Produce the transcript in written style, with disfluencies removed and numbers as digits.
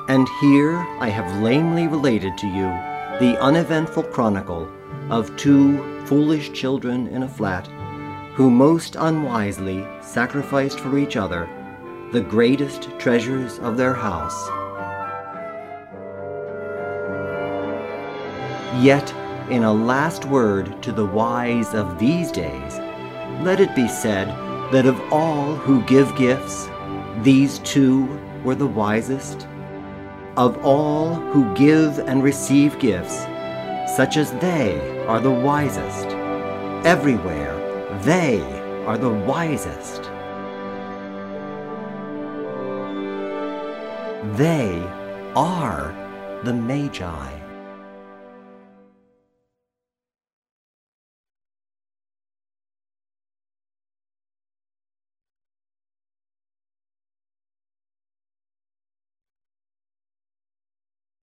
And here I have lamely related to you the uneventful chronicle of two foolish children in a flat, who most unwisely sacrificed for each other the greatest treasures of their house. Yet, in a last word to the wise of these days, let it be said that of all who give gifts, these two were the wisest. Of all who give and receive gifts, such as they are the wisest. Everywhere, they are the wisest. They are the Magi.